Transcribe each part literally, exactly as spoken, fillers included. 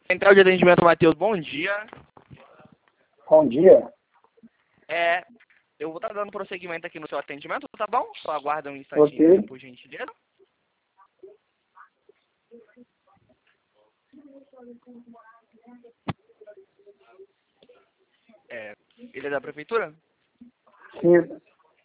Central de Atendimento, Matheus, bom dia. Bom dia. É, eu vou estar dando prosseguimento aqui no seu atendimento, tá bom? Só aguarda um instantinho, Ok. aqui, por gentileza. É, ele é da prefeitura? Sim.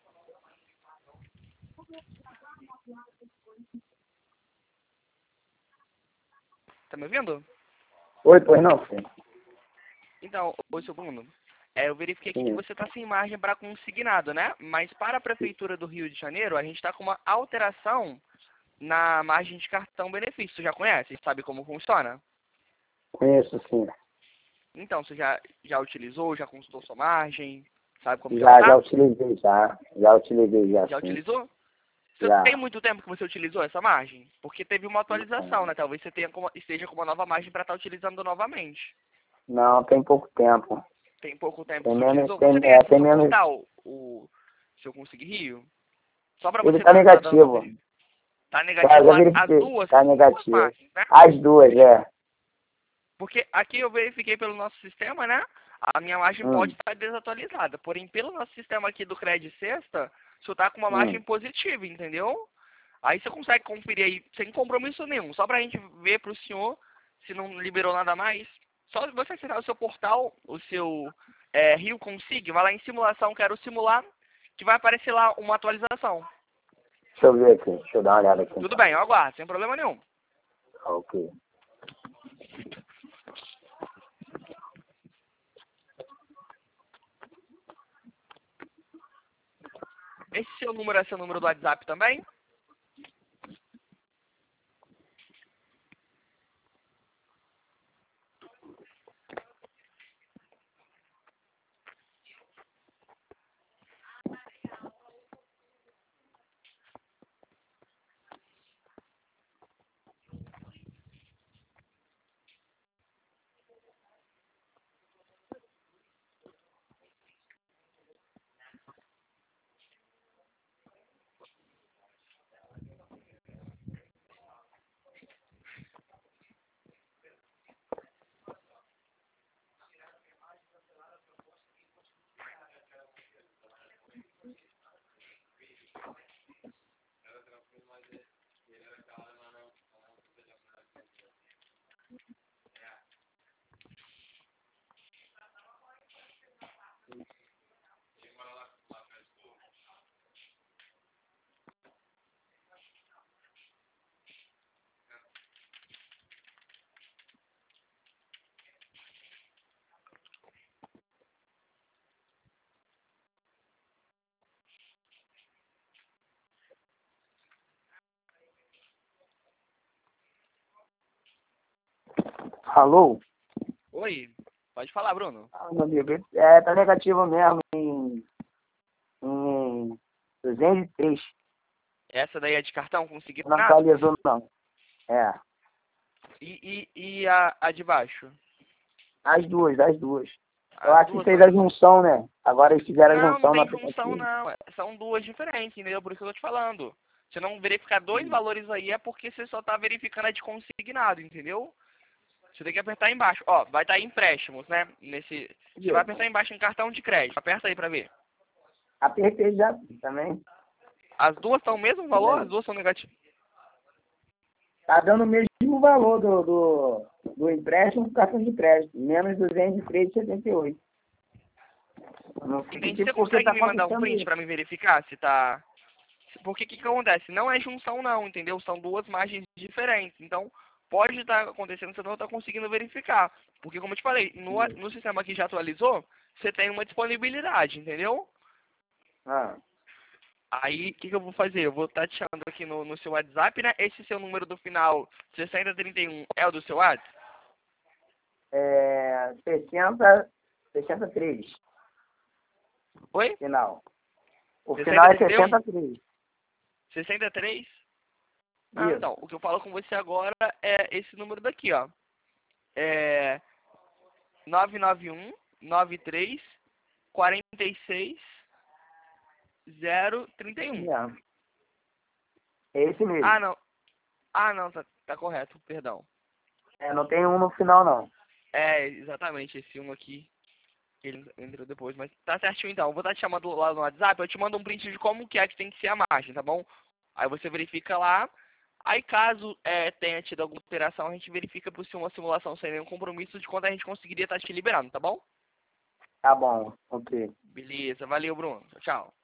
Tá me ouvindo? Oi, pois não, filho. Então, oi, seu Bruno. É, eu verifiquei aqui que Sim. você está sem margem para consignado, né? Mas para a Prefeitura do Rio de Janeiro, a gente está com uma alteração na margem de cartão benefício. Você já conhece? Sabe como funciona? Conheço, sim. Então, você já, já utilizou, já consultou sua margem? Sabe como que ela Já, já tá? utilizei, já. Já utilizei, já, Já sim. utilizou? Você tem Já. muito tempo que você utilizou essa margem? Porque teve uma atualização, né? Talvez você tenha como, esteja com uma nova margem para estar utilizando novamente. Não, tem pouco tempo. Tem pouco tempo que Tem você menos, utilizou? Você tem, tem é, acesso tem ao menos. portal, o seu Consegui Rio? Só para Ele você tá estar tá dando uma negativo. veri- Tá Já, negativo já a- as verifiquei. duas, Tá são duas negativo. margens, né? As duas, é. Porque aqui eu verifiquei pelo nosso sistema, né? A minha margem pode Hum, estar desatualizada. Porém, pelo nosso sistema aqui do Credit Sexta, você está com uma margem hum. positiva, entendeu? Aí você consegue conferir aí sem compromisso nenhum. Só pra gente ver pro senhor se não liberou nada mais. Só você acessar o seu portal, o seu é, Rio Consig, vai lá em simulação, quero simular, que vai aparecer lá uma atualização. Deixa eu ver aqui. Deixa eu dar uma olhada aqui, Tudo então. bem, eu aguardo, sem problema nenhum. Ok. Esse seu número é seu número do WhatsApp também? Alô? Oi, pode falar, Bruno. Ah, meu amigo. É, tá negativo mesmo em, em duzentos e três. Essa daí é de cartão Não consignado? atualizou, não. É. E, e, e a, a de baixo? As duas, as duas. Eu As acho que duas fez são... a junção, né? Agora eles fizeram a Não, não junção no tem junção, aplicativo. não. São duas diferentes, entendeu? Por isso que eu tô te falando. Se não verificar dois Hum. valores aí, é porque você só tá verificando a de consignado, entendeu? Você tem que apertar embaixo. Ó, vai estar empréstimos, né? Nesse... Você vai apertar embaixo em cartão de crédito. Aperta aí pra ver. Apertei já também. As duas estão o mesmo valor? As Também. duas são negativas? Tá dando o mesmo valor do, do, do empréstimo do cartão de crédito. Menos duzentos e três vírgula setenta e oito. Não Entende? sei Você por que consegue tá me mandar um acontecendo print isso. pra me verificar se tá... Porque o que, que acontece? Não é junção não, entendeu? São duas margens diferentes. Então, pode estar acontecendo, você não está conseguindo verificar. Porque, como eu te falei, no, no sistema que já atualizou, você tem uma disponibilidade, entendeu? Ah, Aí, o que, que eu vou fazer? Eu vou estar te chamando aqui no, no seu WhatsApp, né? Esse seu número do final, sessenta trinta e um, é o do seu WhatsApp? é sessenta, sessenta e três. Oi? Final. O final sessenta é trinta e um? sessenta e três. sessenta e três? Não, Isso. então, o que eu falo com você agora é esse número daqui, ó. É nove nove um, nove três, quarenta e seis, zero trinta e Esse um. mesmo. É esse mesmo. Ah, não. Ah, não, tá, tá correto, perdão. É, não tem um no final, não. É, exatamente, esse um aqui. Ele entrou depois, mas tá certinho então. Eu vou estar te chamando lá no WhatsApp, eu te mando um print de como que é que tem que ser a margem, tá bom? Aí você verifica lá. Aí caso é, tenha tido alguma alteração, a gente verifica por ser uma simulação sem nenhum compromisso de quando a gente conseguiria estar te liberando, tá bom? Tá bom, ok. Beleza, valeu, Bruno. Tchau, tchau.